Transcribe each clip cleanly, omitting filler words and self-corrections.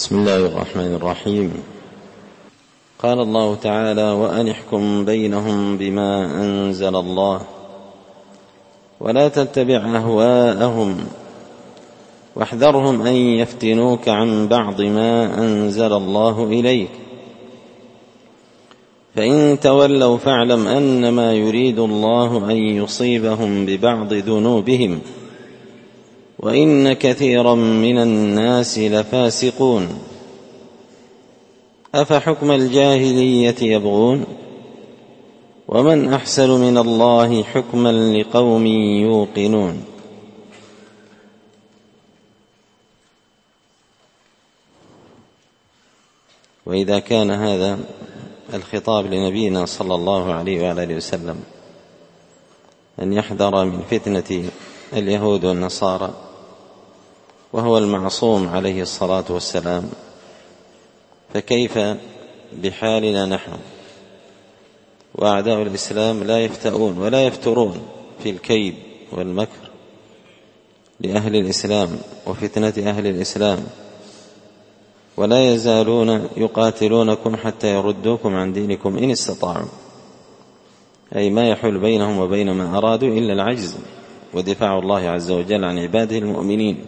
بسم الله الرحمن الرحيم. قال الله تعالى: وأن احكم بينهم بما أنزل الله ولا تتبع أهواءهم واحذرهم أن يفتنوك عن بعض ما أنزل الله إليك فإن تولوا فاعلم أنما يريد الله أن يصيبهم ببعض ذنوبهم وإن كثيرا من الناس لفاسقون أفحكم الجاهلية يبغون ومن أحسن من الله حكما لقوم يوقنون. وإذا كان هذا الخطاب لنبينا صلى الله عليه وآله وسلم أن يحذر من فتنة اليهود والنصارى وهو المعصوم عليه الصلاة والسلام، فكيف بحالنا نحن؟ وأعداء الإسلام لا يفتؤون ولا يفترون في الكيد والمكر لأهل الإسلام وفتنة أهل الإسلام، ولا يزالون يقاتلونكم حتى يردوكم عن دينكم إن استطاعوا، أي ما يحول بينهم وبين ما أرادوا إلا العجز ودفاع الله عز وجل عن عباده المؤمنين.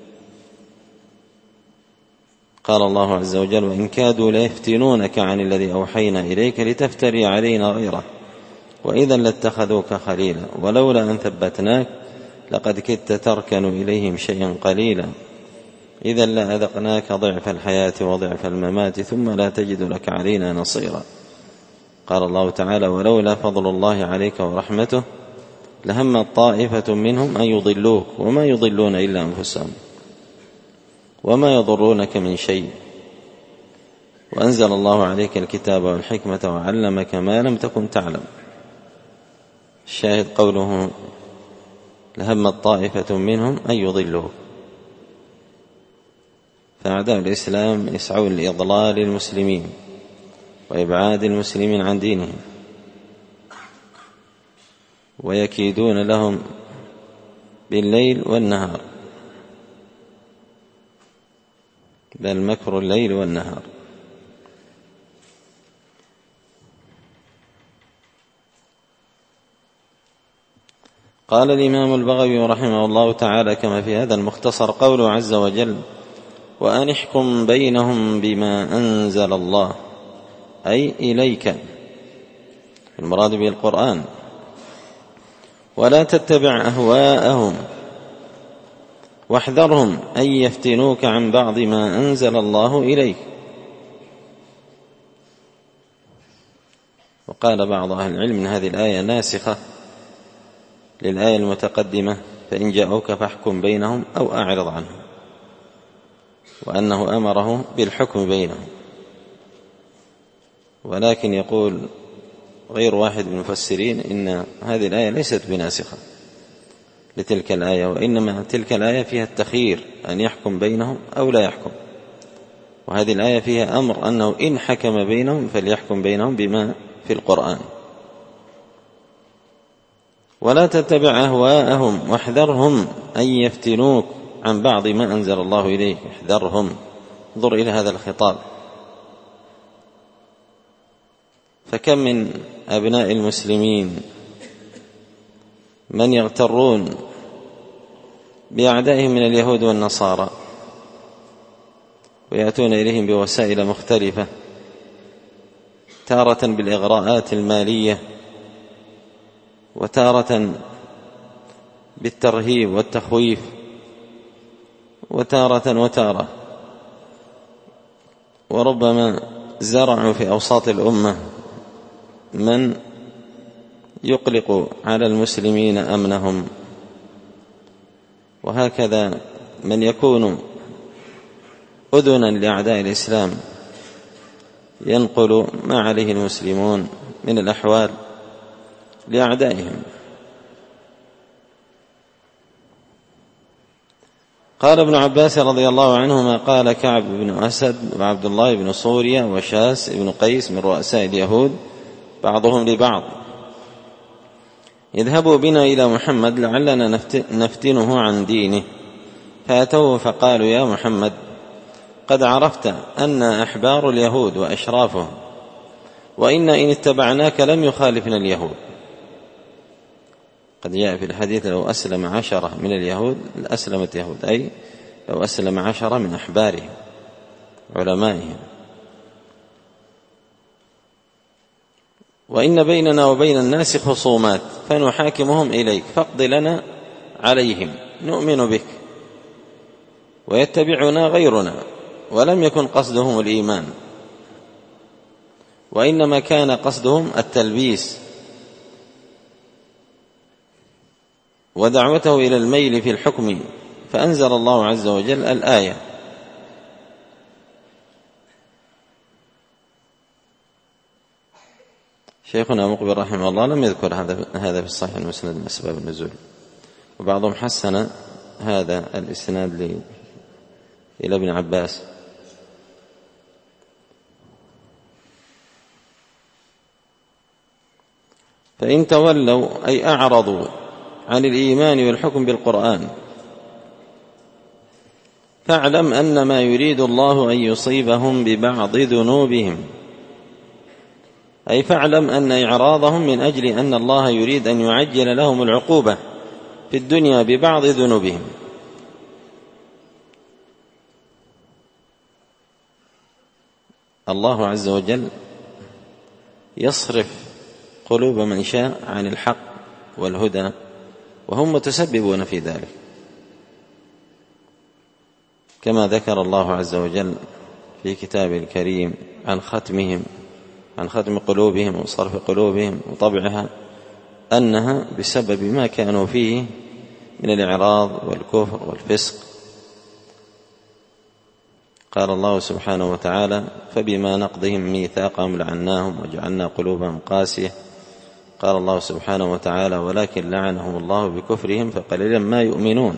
قال الله عز وجل: وإن كادوا ليفتنونك عن الذي أوحينا إليك لتفتري علينا غيره وإذا لاتخذوك خليلا ولولا أن ثبتناك لقد كدت تركن إليهم شيئا قليلا إذا لأذقناك ضعف الحياة وضعف الممات ثم لا تجد لك علينا نصيرا. قال الله تعالى: ولولا فضل الله عليك ورحمته لهمت طائفة منهم أن يضلوك وما يضلون إلا أنفسهم وما يضرونك من شيء وأنزل الله عليك الكتاب والحكمة وعلمك ما لم تكن تعلم. الشاهد قوله: لهمت طائفة منهم أن يضلوك، فأعداء الإسلام يسعون لإضلال المسلمين وإبعاد المسلمين عن دينهم، ويكيدون لهم بالليل والنهار، بل مكر الليل والنهار. قال الإمام البغوي رحمه الله تعالى كما في هذا المختصر قوله عز وجل: وأن احكم بينهم بما أنزل الله، أي إليك، المراد به القرآن، ولا تتبع أهواءهم واحذرهم أن يفتنوك عن بعض ما أنزل الله إليك. وقال بعض أهل العلم إن هذه الآية ناسخة للآية المتقدمة: فإن جاءوك فاحكم بينهم أو أعرض عنهم، وأنه أمره بالحكم بينهم. ولكن يقول غير واحد من المفسرين إن هذه الآية ليست بناسخة لتلك الآية، وإنما تلك الآية فيها التخيير أن يحكم بينهم أو لا يحكم، وهذه الآية فيها أمر أنه إن حكم بينهم فليحكم بينهم بما في القرآن. ولا تتبع أهواءهم واحذرهم أن يفتنوك عن بعض ما أنزل الله إليك. احذرهم، انظر إلى هذا الخطاب، فكم من أبناء المسلمين من يغترون بأعدائهم من اليهود والنصارى ويأتون إليهم بوسائل مختلفة، تارة بالإغراءات المالية وتارة بالترهيب والتخويف وتارة، وربما زرعوا في أوساط الأمة من يقلق على المسلمين أمنهم، وهكذا من يكون أذنا لأعداء الإسلام ينقل ما عليه المسلمون من الأحوال لأعدائهم. قال ابن عباس رضي الله عنهما: قال كعب بن أسد وعبد الله بن صوريا وشاس بن قيس من رؤساء اليهود بعضهم لبعض: اذهبوا بنا إلى محمد لعلنا نفتنه عن دينه. فأتوه فقالوا: يا محمد، قد عرفت أن أحبار اليهود وأشرافهم وإن اتبعناك لم يخالفنا اليهود. قد جاء في الحديث لو أسلم 10 من اليهود لأسلمت يهود، أي لو أسلم 10 من أحبارهم علمائهم. وإن بيننا وبين الناس خصومات فنحاكمهم إليك فاقض لنا عليهم نؤمن بك ويتبعنا غيرنا. ولم يكن قصدهم الإيمان، وإنما كان قصدهم التلبيس ودعوته إلى الميل في الحكم، فأنزل الله عز وجل الآية. شيخنا مقبل رحمه الله لم يذكر هذا في الصحيح المسند من أسباب النزول، وبعضهم حسن هذا الإسناد إلى ابن عباس. فإن تولوا أي أعرضوا عن الإيمان والحكم بالقرآن فاعلم أن ما يريد الله أن يصيبهم ببعض ذنوبهم، أي فاعلم أن إعراضهم من أجل أن الله يريد أن يعجل لهم العقوبة في الدنيا ببعض ذنوبهم. الله عز وجل يصرف قلوب من شاء عن الحق والهدى وهم متسببون في ذلك، كما ذكر الله عز وجل في كتابه الكريم عن ختم قلوبهم وصرف قلوبهم وطبعها أنها بسبب ما كانوا فيه من الإعراض والكفر والفسق. قال الله سبحانه وتعالى فبما نقضهم ميثاقهم لعناهم وجعلنا قلوبهم قاسية. قال الله سبحانه وتعالى ولكن لعنهم الله بكفرهم فقليلا ما يؤمنون.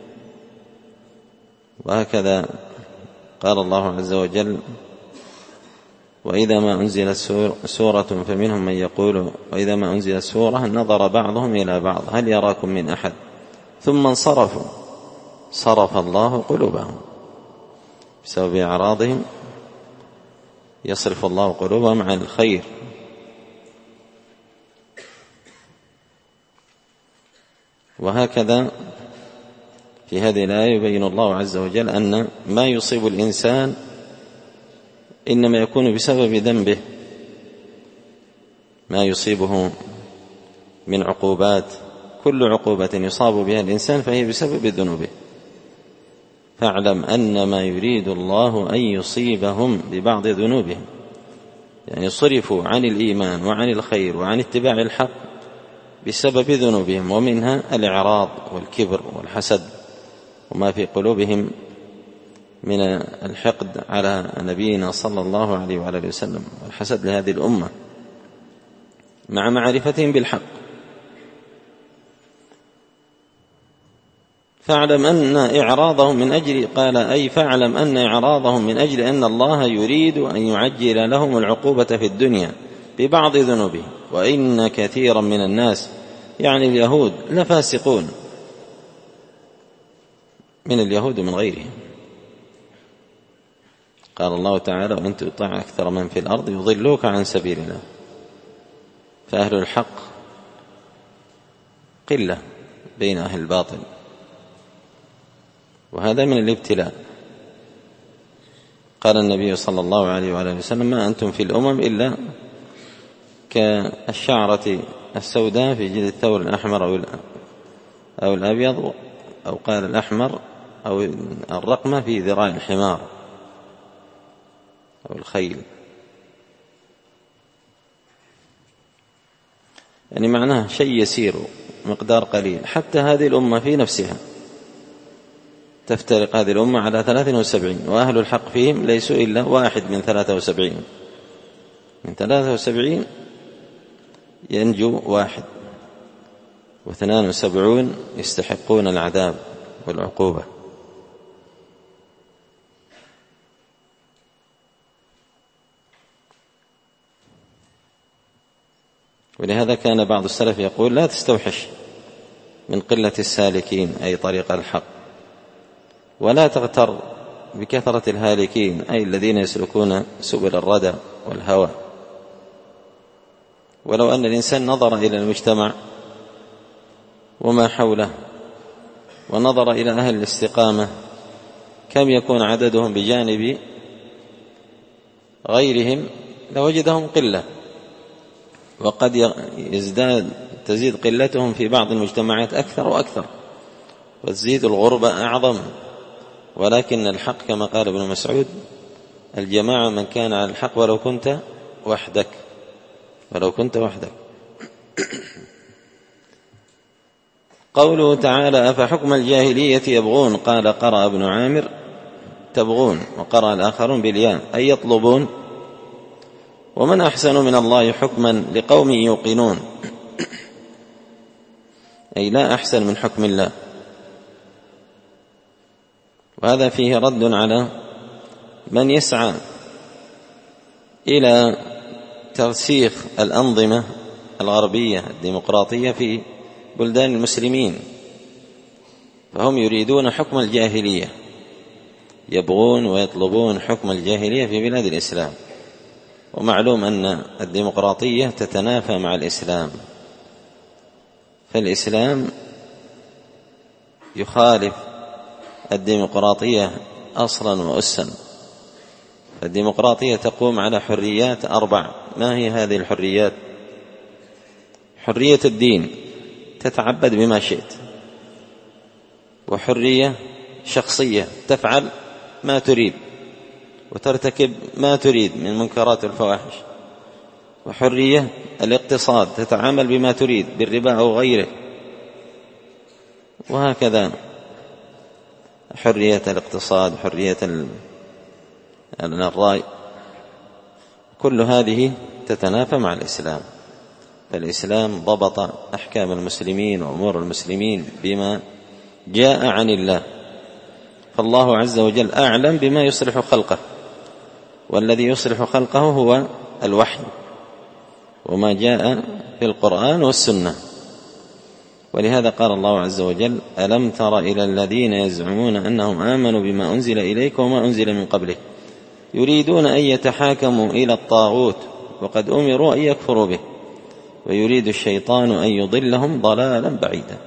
وهكذا قال الله عز وجل وإذا ما أنزلت سورة فمنهم من يقول وإذا ما أنزلت سورة نظر بعضهم إلى بعض هل يراكم من أحد ثم انصرفوا صرف الله قلوبهم. بسبب أعراضهم يصرف الله قلوبهم عن الخير. وهكذا في هذه الآية يبين الله عز وجل أن ما يصيب الإنسان إنما يكون بسبب ذنبه، ما يصيبه من عقوبات، كل عقوبة يصاب بها الإنسان فهي بسبب ذنوبه. فاعلم أن ما يريد الله أن يصيبهم ببعض ذنوبهم، يعني صرفوا عن الإيمان وعن الخير وعن اتباع الحق بسبب ذنوبهم، ومنها الإعراض والكبر والحسد وما في قلوبهم من الحقد على نبينا صلى الله عليه وعلى وسلم والحسد لهذه الأمة مع معرفتهم بالحق. فاعلم أن إعراضهم من أجل قال أي فاعلم أن إعراضهم من أجل أن الله يريد أن يعجل لهم العقوبة في الدنيا ببعض ذنوبهم وإن كثيرا من الناس يعني اليهود لفاسقون، من اليهود ومن غيرهم. قال الله تعالى وإن تطع أكثر من في الأرض يضلوك عن سبيل الله. فأهل الحق قلة بين أهل الباطل، وهذا من الابتلاء. قال النبي صلى الله عليه وعلى وسلم ما أنتم في الأمم إلا كالشعرة السوداء في جلد الثور الأحمر أو الأبيض، أو قال الأحمر أو الرقمة في ذراع الحمار أو الخيل. يعني معناه شيء يسير مقدار قليل. حتى هذه الأمة في نفسها تفترق هذه الأمة على 73، وأهل الحق فيهم ليسوا إلا واحد من 73. من 73 ينجو واحد، و72 يستحقون العذاب والعقوبة. ولهذا كان بعض السلف يقول لا تستوحش من قلة السالكين أي طريق الحق، ولا تغتر بكثرة الهالكين، أي الذين يسلكون سبل الردى والهوى. ولو أن الإنسان نظر إلى المجتمع وما حوله ونظر إلى أهل الاستقامة كم يكون عددهم بجانب غيرهم لوجدهم قلة، وقد تزيد قلتهم في بعض المجتمعات أكثر وأكثر، وتزيد الغربة أعظم. ولكن الحق كما قال ابن مسعود: الجماعة من كان على الحق ولو كنت وحدك. قوله تعالى: أفحكم الجاهلية يبغون، قال قرأ ابن عامر تبغون، وقرأ الآخرون بالياء أي يطلبون. ومن أحسن من الله حكما لقوم يوقنون، أي لا أحسن من حكم الله. وهذا فيه رد على من يسعى إلى ترسيخ الأنظمة الغربية الديمقراطية في بلدان المسلمين، فهم يريدون حكم الجاهلية، يبغون ويطلبون حكم الجاهلية في بلاد الإسلام. ومعلوم أن الديمقراطية تتنافى مع الإسلام، فالإسلام يخالف الديمقراطية أصلا وأسا. الديمقراطية تقوم على حريات 4. ما هي هذه الحريات؟ حرية الدين، تتعبد بما شئت، وحرية شخصية، تفعل ما تريد وترتكب ما تريد من منكرات الفواحش، وحرية الاقتصاد، تتعامل بما تريد بالربا أو غيره، وهكذا حرية الاقتصاد، حرية الرأي، كل هذه تتنافى مع الإسلام. فالإسلام ضبط أحكام المسلمين وأمور المسلمين بما جاء عن الله، فالله عز وجل أعلم بما يصلح خلقه، والذي يصلح خلقه هو الوحي وما جاء في القرآن والسنة. ولهذا قال الله عز وجل: ألم تر إلى الذين يزعمون أنهم آمنوا بما أنزل إليك وما أنزل من قبلك يريدون أن يتحاكموا إلى الطاغوت وقد أمروا أن يكفروا به ويريد الشيطان أن يضلهم ضلالا بعيدا.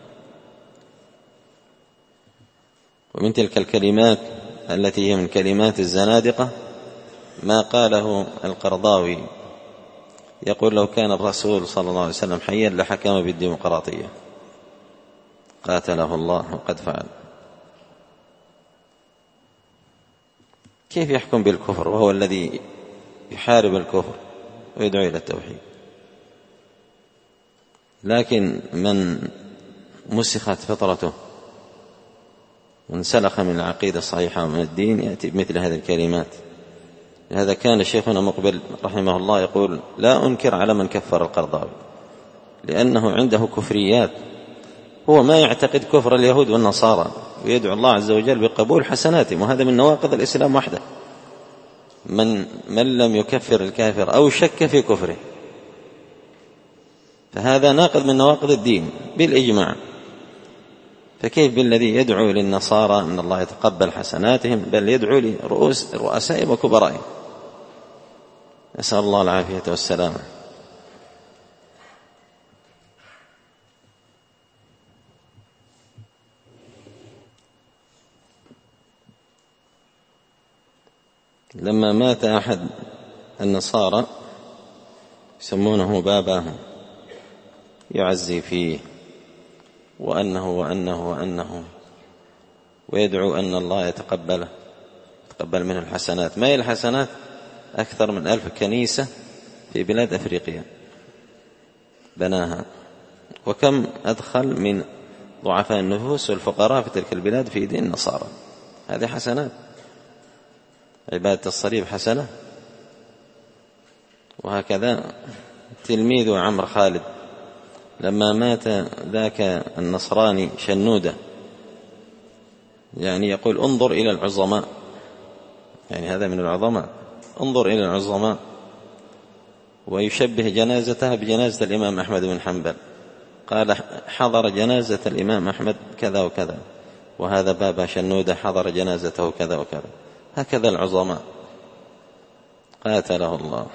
ومن تلك الكلمات التي هي من كلمات الزنادقة ما قاله القرضاوي، يقول: لو كان الرسول صلى الله عليه وسلم حيا لحكم بالديمقراطية، قاتله الله وقد فعل. كيف يحكم بالكفر وهو الذي يحارب الكفر ويدعو إلى التوحيد؟ لكن من مسخت فطرته وانسلخ من العقيدة الصحيحة ومن الدين يأتي بمثل هذه الكلمات. لهذا كان شيخنا مقبل رحمه الله يقول: لا أنكر على من كفر القرضاوي، لأنه عنده كفريات، هو ما يعتقد كفر اليهود والنصارى، ويدعو الله عز وجل بقبول حسناتهم، وهذا من نواقض الإسلام وحده. من لم يكفر الكافر أو شك في كفره فهذا ناقض من نواقض الدين بالإجماع. فكيف بالذي يدعو للنصارى أن الله يتقبل حسناتهم، بل يدعو لرؤسائهم وكبرائهم؟ نسأل الله العافية والسلامة. لما مات أحد النصارى يسمونه باباهم يعزي فيه وأنه ويدعو أن الله يتقبل منه الحسنات. ما هي الحسنات؟ أكثر من 1000 كنيسة في بلاد أفريقيا بناها، وكم أدخل من ضعفاء النفوس والفقراء في تلك البلاد في دين النصارى. هذه حسنات. عبادة الصليب حسنة. وهكذا تلميذ عمرو خالد لما مات ذاك النصراني شنودة، يعني يقول: انظر إلى العظماء، يعني هذا من العظماء، انظر إلى العظماء، ويشبه جنازته بجنازة الإمام أحمد بن حنبل، قال: حضر جنازة الإمام أحمد كذا وكذا، وهذا بابا شنودة حضر جنازته كذا وكذا. هكذا العظماء قاتله الله.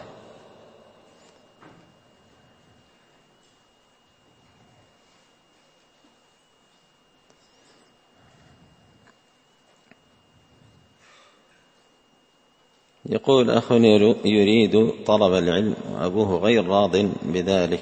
يقول أخ يريد طلب العلم وأبوه غير راض بذلك،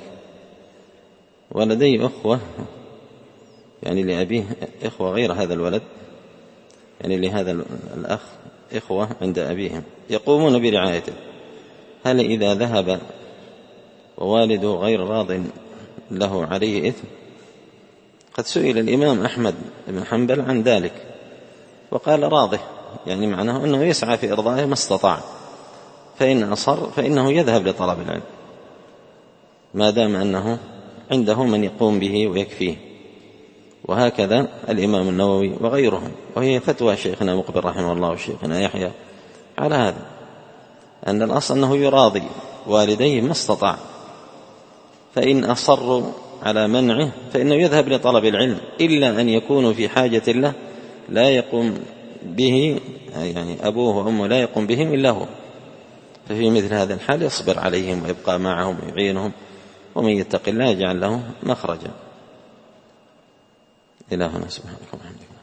ولدي أخوة، يعني لأبيه إخوة غير هذا الولد، يعني لهذا الأخ إخوة عند أبيهم يقومون برعايته، هل إذا ذهب ووالده غير راض له عليه إثم؟ قد سئل الإمام أحمد بن حنبل عن ذلك وقال راضه، يعني معناه أنه يسعى في إرضائه ما استطاع، فإن أصر فإنه يذهب لطلب العلم ما دام أنه عنده من يقوم به ويكفيه. وهكذا الإمام النووي وغيرهم، وهي فتوى شيخنا مقبل رحمه الله وشيخنا يحيى على هذا، أن الأصل أنه يراضي والديه ما استطاع، فإن أصروا على منعه فإنه يذهب لطلب العلم، إلا أن يكونوا في حاجة له لا يقوم به، يعني أبوه وأمه لا يقوم بهم إلا هو، ففي مثل هذا الحال يصبر عليهم ويبقى معهم ويعينهم، ومن يتق الله يجعل له مخرجا. إلهنا سبحانه وتعالى.